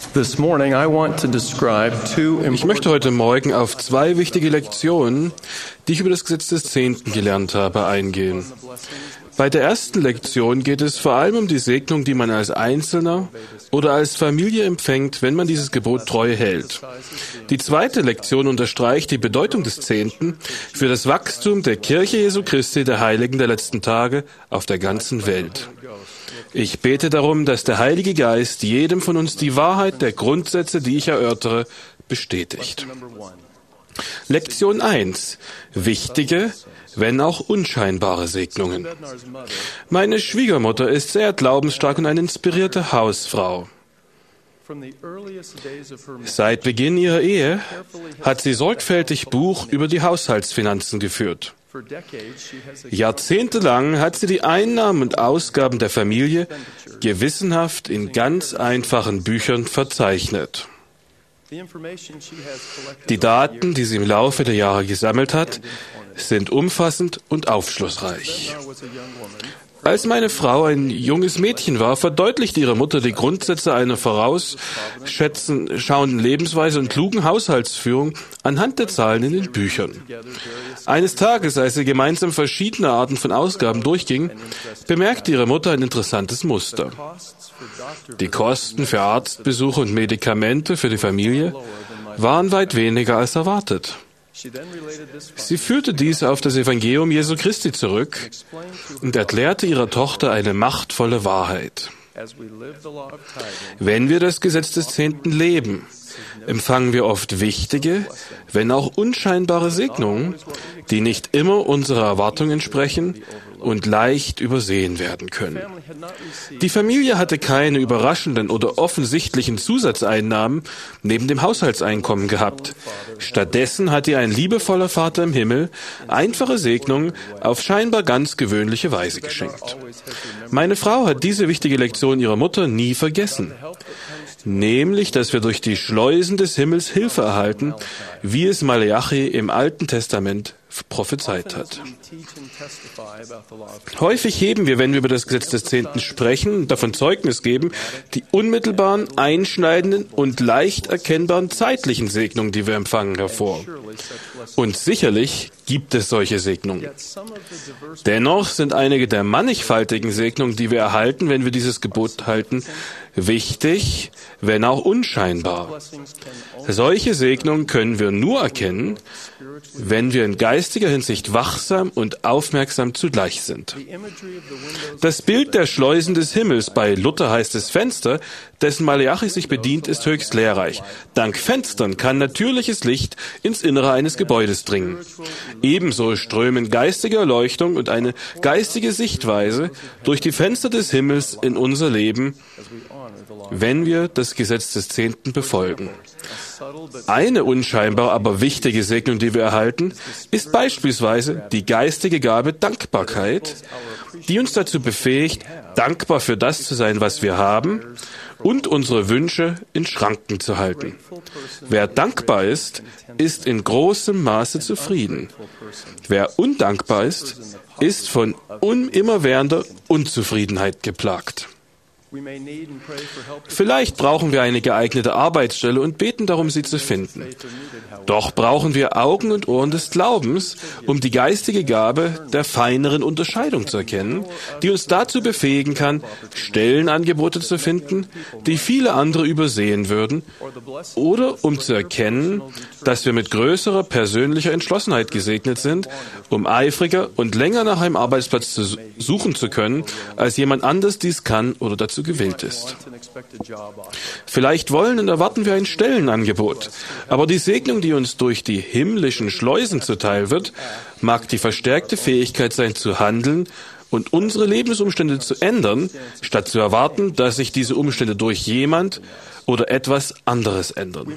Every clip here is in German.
Ich möchte heute Morgen auf zwei wichtige Lektionen, die ich über das Gesetz des Zehnten gelernt habe, eingehen. Bei der ersten Lektion geht es vor allem um die Segnung, die man als Einzelner oder als Familie empfängt, wenn man dieses Gebot treu hält. Die zweite Lektion unterstreicht die Bedeutung des Zehnten für das Wachstum der Kirche Jesu Christi, der Heiligen der letzten Tage, auf der ganzen Welt. Ich bete darum, dass der Heilige Geist jedem von uns die Wahrheit der Grundsätze, die ich erörtere, bestätigt. Lektion 1. Wichtige, wenn auch unscheinbare Segnungen. Meine Schwiegermutter ist sehr glaubensstark und eine inspirierte Hausfrau. Seit Beginn ihrer Ehe hat sie sorgfältig Buch über die Haushaltsfinanzen geführt. Jahrzehntelang hat sie die Einnahmen und Ausgaben der Familie gewissenhaft in ganz einfachen Büchern verzeichnet. Die Daten, die sie im Laufe der Jahre gesammelt hat, sind umfassend und aufschlussreich. Als meine Frau ein junges Mädchen war, verdeutlichte ihre Mutter die Grundsätze einer vorausschauenden Lebensweise und klugen Haushaltsführung anhand der Zahlen in den Büchern. Eines Tages, als sie gemeinsam verschiedene Arten von Ausgaben durchgingen, bemerkte ihre Mutter ein interessantes Muster. Die Kosten für Arztbesuche und Medikamente für die Familie waren weit weniger als erwartet. Sie führte dies auf das Evangelium Jesu Christi zurück und erklärte ihrer Tochter eine machtvolle Wahrheit. Wenn wir das Gesetz des Zehnten leben, empfangen wir oft wichtige, wenn auch unscheinbare Segnungen, die nicht immer unserer Erwartung entsprechen und leicht übersehen werden können. Die Familie hatte keine überraschenden oder offensichtlichen Zusatzeinnahmen neben dem Haushaltseinkommen gehabt. Stattdessen hat ihr ein liebevoller Vater im Himmel einfache Segnungen auf scheinbar ganz gewöhnliche Weise geschenkt. Meine Frau hat diese wichtige Lektion ihrer Mutter nie vergessen. Nämlich, dass wir durch die Schleusen des Himmels Hilfe erhalten, wie es Maleachi im Alten Testament prophezeit hat. Häufig heben wir, wenn wir über das Gesetz des Zehnten sprechen und davon Zeugnis geben, die unmittelbaren, einschneidenden und leicht erkennbaren zeitlichen Segnungen, die wir empfangen, hervor. Und sicherlich gibt es solche Segnungen. Dennoch sind einige der mannigfaltigen Segnungen, die wir erhalten, wenn wir dieses Gebot halten, wichtig, wenn auch unscheinbar. Solche Segnungen können wir nur erkennen, wenn wir in geistiger Hinsicht wachsam und aufmerksam zugleich sind. Das Bild der Schleusen des Himmels, bei Luther heißt es Fenster, dessen Maleachi sich bedient, ist höchst lehrreich. Dank Fenstern kann natürliches Licht ins Innere eines Gebäudes dringen. Ebenso strömen geistige Erleuchtung und eine geistige Sichtweise durch die Fenster des Himmels in unser Leben, wenn wir das Gesetz des Zehnten befolgen. Eine unscheinbare, aber wichtige Segnung, die wir erhalten, ist beispielsweise die geistige Gabe Dankbarkeit, die uns dazu befähigt, dankbar für das zu sein, was wir haben und unsere Wünsche in Schranken zu halten. Wer dankbar ist, ist in großem Maße zufrieden. Wer undankbar ist von immerwährender Unzufriedenheit geplagt. Vielleicht brauchen wir eine geeignete Arbeitsstelle und beten darum, sie zu finden. Doch brauchen wir Augen und Ohren des Glaubens, um die geistige Gabe der feineren Unterscheidung zu erkennen, die uns dazu befähigen kann, Stellenangebote zu finden, die viele andere übersehen würden, oder um zu erkennen, dass wir mit größerer persönlicher Entschlossenheit gesegnet sind, um eifriger und länger nach einem Arbeitsplatz suchen zu können, als jemand anders dies kann oder dazu gewillt ist. Vielleicht wollen und erwarten wir ein Stellenangebot, aber die Segnung, die uns durch die himmlischen Schleusen zuteil wird, mag die verstärkte Fähigkeit sein, zu handeln und unsere Lebensumstände zu ändern, statt zu erwarten, dass sich diese Umstände durch jemand oder etwas anderes ändern.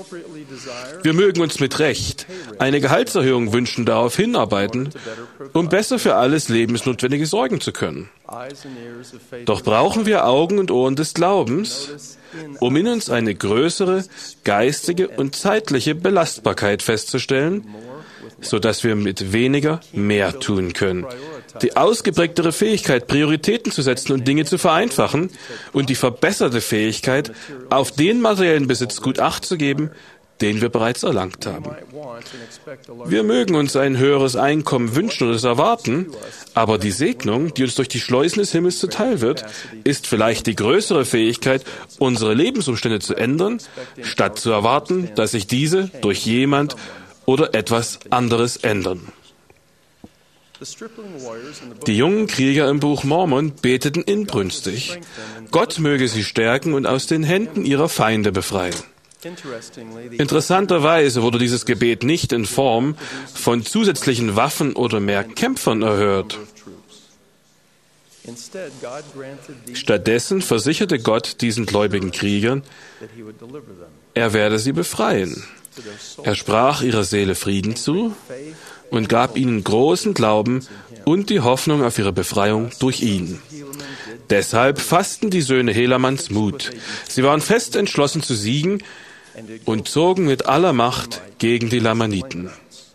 Wir mögen uns mit Recht eine Gehaltserhöhung wünschen, darauf hinarbeiten, um besser für alles Lebensnotwendige sorgen zu können. Doch brauchen wir Augen und Ohren des Glaubens, um in uns eine größere geistige und zeitliche Belastbarkeit festzustellen, sodass wir mit weniger mehr tun können. Die ausgeprägtere Fähigkeit, Prioritäten zu setzen und Dinge zu vereinfachen und die verbesserte Fähigkeit, auf den materiellen Besitz gut Acht zu geben, den wir bereits erlangt haben. Wir mögen uns ein höheres Einkommen wünschen oder es erwarten, aber die Segnung, die uns durch die Schleusen des Himmels zuteil wird, ist vielleicht die größere Fähigkeit, unsere Lebensumstände zu ändern, statt zu erwarten, dass sich diese durch jemand oder etwas anderes ändern. Die jungen Krieger im Buch Mormon beteten inbrünstig, Gott möge sie stärken und aus den Händen ihrer Feinde befreien. Interessanterweise wurde dieses Gebet nicht in Form von zusätzlichen Waffen oder mehr Kämpfern erhört. Stattdessen versicherte Gott diesen gläubigen Kriegern, er werde sie befreien. Er sprach ihrer Seele Frieden zu und gab ihnen großen Glauben und die Hoffnung auf ihre Befreiung durch ihn. Deshalb fassten die Söhne Helamanns Mut. Sie waren fest entschlossen zu siegen und zogen mit aller Macht gegen die Lamaniten.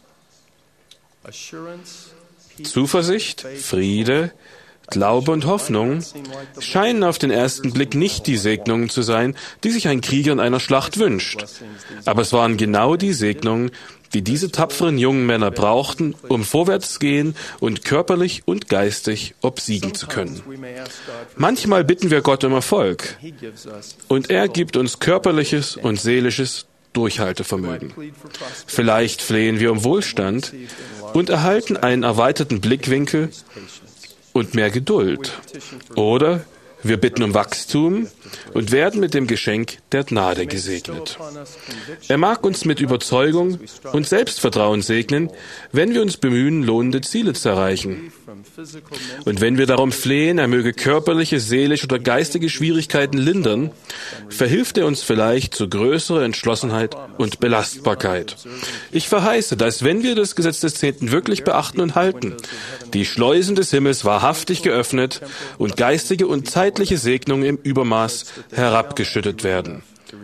Zuversicht, Friede, Glaube und Hoffnung scheinen auf den ersten Blick nicht die Segnungen zu sein, die sich ein Krieger in einer Schlacht wünscht. Aber es waren genau die Segnungen, die diese tapferen jungen Männer brauchten, um vorwärts gehen und körperlich und geistig obsiegen zu können. Manchmal bitten wir Gott um Erfolg, und er gibt uns körperliches und seelisches Durchhaltevermögen. Vielleicht flehen wir um Wohlstand und erhalten einen erweiterten Blickwinkel und mehr Geduld. Oder wir bitten um Wachstum und werden mit dem Geschenk der Gnade gesegnet. Er mag uns mit Überzeugung und Selbstvertrauen segnen, wenn wir uns bemühen, lohnende Ziele zu erreichen. Und wenn wir darum flehen, er möge körperliche, seelische oder geistige Schwierigkeiten lindern, verhilft er uns vielleicht zu größerer Entschlossenheit und Belastbarkeit. Ich verheiße, dass wenn wir das Gesetz des Zehnten wirklich beachten und halten, die Schleusen des Himmels wahrhaftig geöffnet und geistige und zeitliche Segnungen im Übermaß herabgeschüttet werden.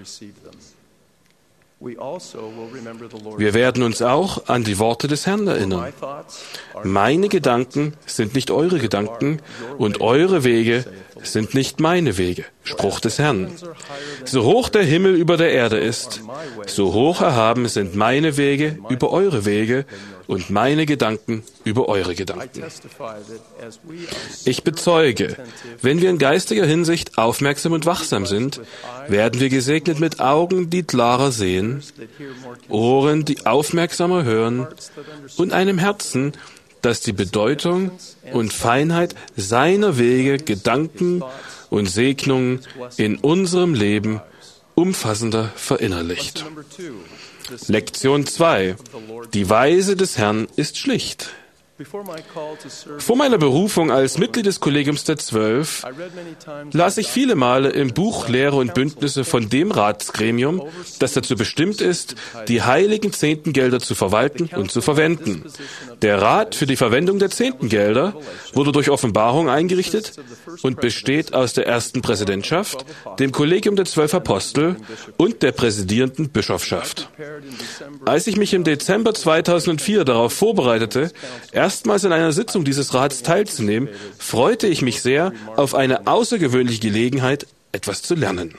Wir werden uns auch an die Worte des Herrn erinnern. Meine Gedanken sind nicht eure Gedanken und eure Wege sind nicht meine Wege. Spruch des Herrn. So hoch der Himmel über der Erde ist, so hoch erhaben sind meine Wege über eure Wege und meine Gedanken über eure Gedanken. Ich bezeuge, wenn wir in geistiger Hinsicht aufmerksam und wachsam sind, werden wir gesegnet mit Augen, die klarer sehen, Ohren, die aufmerksamer hören und einem Herzen, das die Bedeutung und Feinheit seiner Wege, Gedanken und Segnungen in unserem Leben umfassender verinnerlicht. Lektion 2. Die Weise des Herrn ist schlicht. Vor meiner Berufung als Mitglied des Kollegiums der 12 las ich viele Male im Buch Lehre und Bündnisse von dem Ratsgremium, das dazu bestimmt ist, die heiligen Zehntengelder zu verwalten und zu verwenden. Der Rat für die Verwendung der Zehntengelder wurde durch Offenbarung eingerichtet und besteht aus der ersten Präsidentschaft, dem Kollegium der 12 Apostel und der präsidierenden Bischofschaft. Als ich mich im Dezember 2004 darauf vorbereitete, erstmals in einer Sitzung dieses Rats teilzunehmen, freute ich mich sehr auf eine außergewöhnliche Gelegenheit, etwas zu lernen.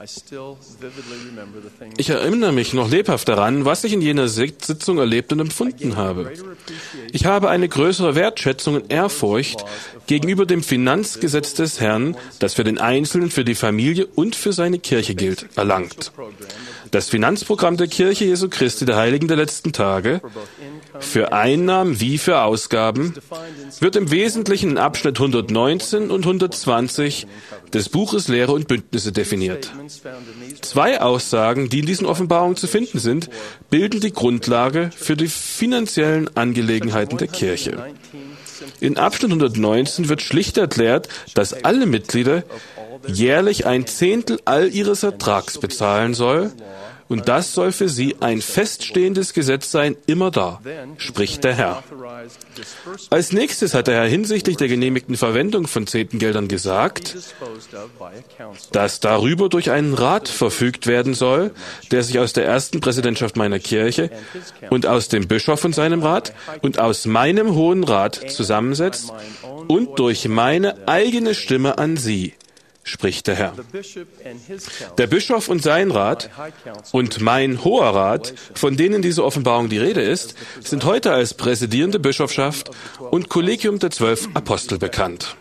Ich erinnere mich noch lebhaft daran, was ich in jener Sitzung erlebt und empfunden habe. Ich habe eine größere Wertschätzung und Ehrfurcht gegenüber dem Finanzgesetz des Herrn, das für den Einzelnen, für die Familie und für seine Kirche gilt, erlangt. Das Finanzprogramm der Kirche Jesu Christi der Heiligen der letzten Tage, für Einnahmen wie für Ausgaben, wird im Wesentlichen in Abschnitt 119 und 120 des Buches Lehre und Bündnisse definiert. Zwei Aussagen, die in diesen Offenbarungen zu finden sind, bilden die Grundlage für die finanziellen Angelegenheiten der Kirche. In Abschnitt 119 wird schlicht erklärt, dass alle Mitglieder jährlich 1/10 all ihres Ertrags bezahlen soll und das soll für sie ein feststehendes Gesetz sein, immer da, spricht der Herr. Als nächstes hat der Herr hinsichtlich der genehmigten Verwendung von Zehntengeldern gesagt, dass darüber durch einen Rat verfügt werden soll, der sich aus der ersten Präsidentschaft meiner Kirche und aus dem Bischof und seinem Rat und aus meinem Hohen Rat zusammensetzt und durch meine eigene Stimme an Sie, spricht der Herr. Der Bischof und sein Rat und mein Hoher Rat, von denen diese Offenbarung die Rede ist, sind heute als präsidierende Bischofschaft und Kollegium der 12 Apostel bekannt.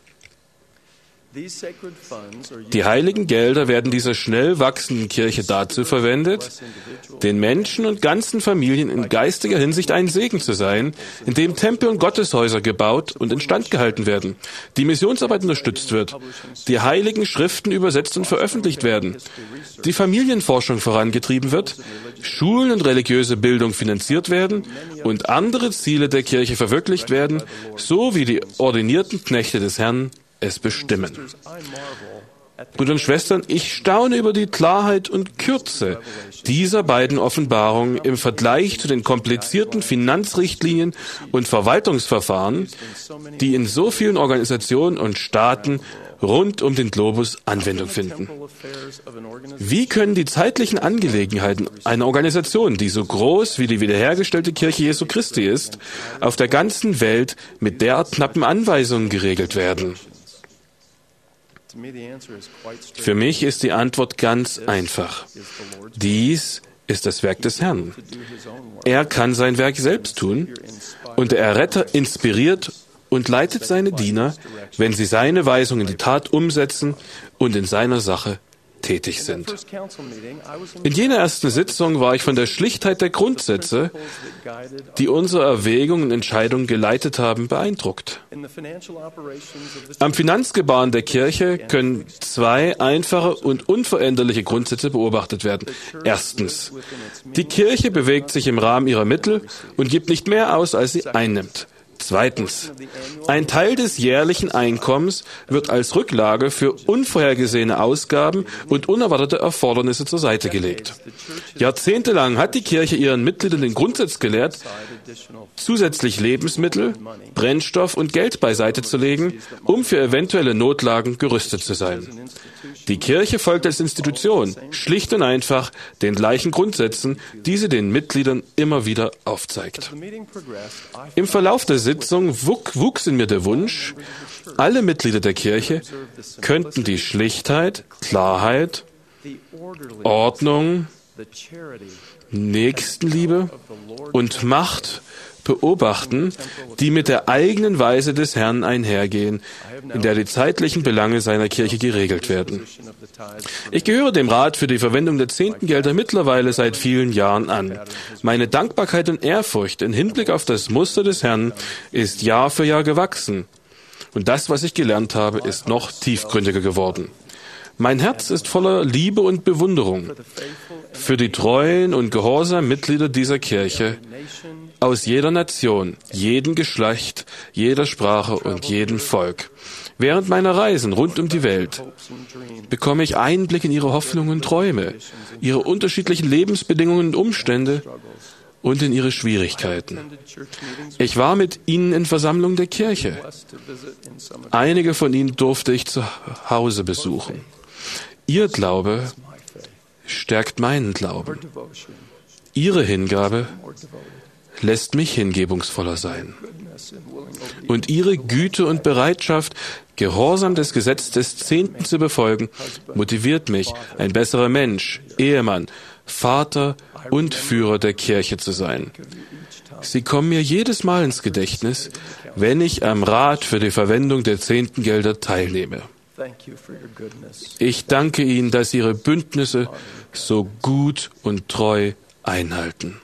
Die heiligen Gelder werden dieser schnell wachsenden Kirche dazu verwendet, den Menschen und ganzen Familien in geistiger Hinsicht ein Segen zu sein, indem Tempel und Gotteshäuser gebaut und instand gehalten werden, die Missionsarbeit unterstützt wird, die heiligen Schriften übersetzt und veröffentlicht werden, die Familienforschung vorangetrieben wird, Schulen und religiöse Bildung finanziert werden und andere Ziele der Kirche verwirklicht werden, so wie die ordinierten Knechte des Herrn es bestimmen. Brüder und Schwestern, ich staune über die Klarheit und Kürze dieser beiden Offenbarungen im Vergleich zu den komplizierten Finanzrichtlinien und Verwaltungsverfahren, die in so vielen Organisationen und Staaten rund um den Globus Anwendung finden. Wie können die zeitlichen Angelegenheiten einer Organisation, die so groß wie die wiederhergestellte Kirche Jesu Christi ist, auf der ganzen Welt mit derart knappen Anweisungen geregelt werden? Für mich ist die Antwort ganz einfach. Dies ist das Werk des Herrn. Er kann sein Werk selbst tun und der Erretter inspiriert und leitet seine Diener, wenn sie seine Weisungen in die Tat umsetzen und in seiner Sache tätig sind. In jener ersten Sitzung war ich von der Schlichtheit der Grundsätze, die unsere Erwägungen und Entscheidungen geleitet haben, beeindruckt. Am Finanzgebaren der Kirche können zwei einfache und unveränderliche Grundsätze beobachtet werden. Erstens, die Kirche bewegt sich im Rahmen ihrer Mittel und gibt nicht mehr aus, als sie einnimmt. Zweitens, ein Teil des jährlichen Einkommens wird als Rücklage für unvorhergesehene Ausgaben und unerwartete Erfordernisse zur Seite gelegt. Jahrzehntelang hat die Kirche ihren Mitgliedern den Grundsatz gelehrt, zusätzlich Lebensmittel, Brennstoff und Geld beiseite zu legen, um für eventuelle Notlagen gerüstet zu sein. Die Kirche folgt als Institution schlicht und einfach den gleichen Grundsätzen, die sie den Mitgliedern immer wieder aufzeigt. Im Verlauf der Sitzung wuchs in mir der Wunsch, alle Mitglieder der Kirche könnten die Schlichtheit, Klarheit, Ordnung, Nächstenliebe und Macht beobachten, die mit der eigenen Weise des Herrn einhergehen, in der die zeitlichen Belange seiner Kirche geregelt werden. Ich gehöre dem Rat für die Verwendung der Zehntengelder mittlerweile seit vielen Jahren an. Meine Dankbarkeit und Ehrfurcht im Hinblick auf das Muster des Herrn ist Jahr für Jahr gewachsen. Und das, was ich gelernt habe, ist noch tiefgründiger geworden. Mein Herz ist voller Liebe und Bewunderung für die treuen und gehorsamen Mitglieder dieser Kirche aus jeder Nation, jedem Geschlecht, jeder Sprache und jedem Volk. Während meiner Reisen rund um die Welt bekomme ich Einblick in ihre Hoffnungen und Träume, ihre unterschiedlichen Lebensbedingungen und Umstände und in ihre Schwierigkeiten. Ich war mit ihnen in Versammlungen der Kirche. Einige von ihnen durfte ich zu Hause besuchen. Ihr Glaube stärkt meinen Glauben. Ihre Hingabe lässt mich hingebungsvoller sein. Und ihre Güte und Bereitschaft, gehorsam des Gesetzes des Zehnten zu befolgen, motiviert mich, ein besserer Mensch, Ehemann, Vater und Führer der Kirche zu sein. Sie kommen mir jedes Mal ins Gedächtnis, wenn ich am Rat für die Verwendung der Zehntengelder teilnehme. Ich danke Ihnen, dass Ihre Bündnisse so gut und treu einhalten.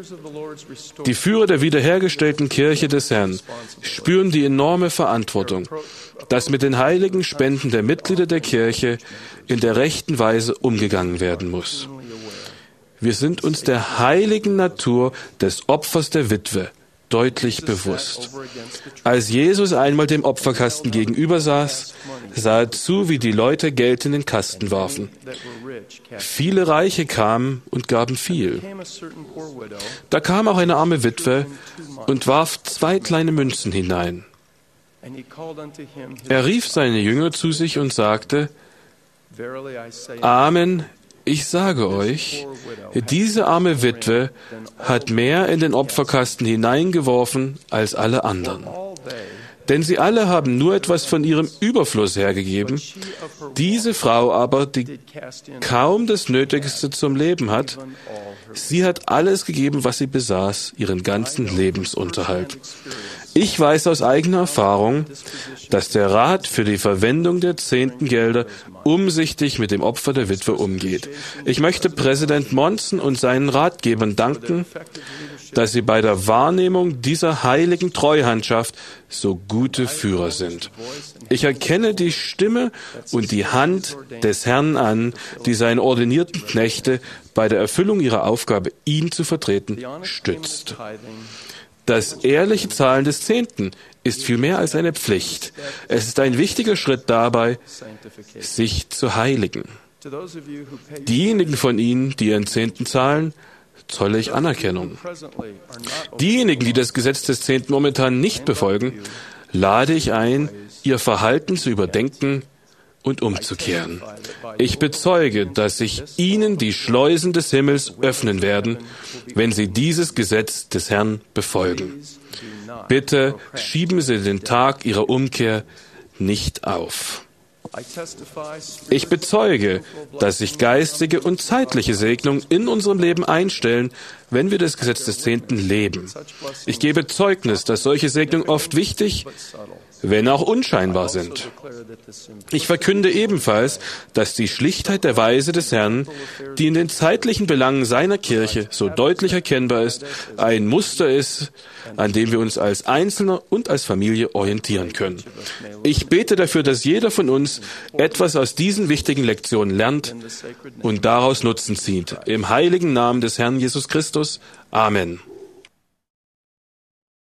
Die Führer der wiederhergestellten Kirche des Herrn spüren die enorme Verantwortung, dass mit den heiligen Spenden der Mitglieder der Kirche in der rechten Weise umgegangen werden muss. Wir sind uns der heiligen Natur des Opfers der Witwe deutlich bewusst. Als Jesus einmal dem Opferkasten gegenüber saß, sah er zu, wie die Leute Geld in den Kasten warfen. Viele Reiche kamen und gaben viel. Da kam auch eine arme Witwe und warf 2 kleine Münzen hinein. Er rief seine Jünger zu sich und sagte: Amen, ich sage euch, diese arme Witwe hat mehr in den Opferkasten hineingeworfen als alle anderen. Denn sie alle haben nur etwas von ihrem Überfluss hergegeben. Diese Frau aber, die kaum das Nötigste zum Leben hat, sie hat alles gegeben, was sie besaß, ihren ganzen Lebensunterhalt. Ich weiß aus eigener Erfahrung, dass der Rat für die Verwendung der Zehntengelder umsichtig mit dem Opfer der Witwe umgeht. Ich möchte Präsident Monson und seinen Ratgebern danken, dass sie bei der Wahrnehmung dieser heiligen Treuhandschaft so gute Führer sind. Ich erkenne die Stimme und die Hand des Herrn an, die seine ordinierten Knechte bei der Erfüllung ihrer Aufgabe, ihn zu vertreten, stützt. Das ehrliche Zahlen des Zehnten ist viel mehr als eine Pflicht. Es ist ein wichtiger Schritt dabei, sich zu heiligen. Diejenigen von Ihnen, die ihren Zehnten zahlen, zolle ich Anerkennung. Diejenigen, die das Gesetz des Zehnten momentan nicht befolgen, lade ich ein, ihr Verhalten zu überdenken und umzukehren. Ich bezeuge, dass sich ihnen die Schleusen des Himmels öffnen werden, wenn sie dieses Gesetz des Herrn befolgen. Bitte schieben Sie den Tag Ihrer Umkehr nicht auf. Ich bezeuge, dass sich geistige und zeitliche Segnungen in unserem Leben einstellen, wenn wir das Gesetz des Zehnten leben. Ich gebe Zeugnis, dass solche Segnungen oft wichtig, wenn auch unscheinbar sind. Ich verkünde ebenfalls, dass die Schlichtheit der Weise des Herrn, die in den zeitlichen Belangen seiner Kirche so deutlich erkennbar ist, ein Muster ist, an dem wir uns als Einzelner und als Familie orientieren können. Ich bete dafür, dass jeder von uns etwas aus diesen wichtigen Lektionen lernt und daraus Nutzen zieht. Im heiligen Namen des Herrn Jesus Christus. Amen.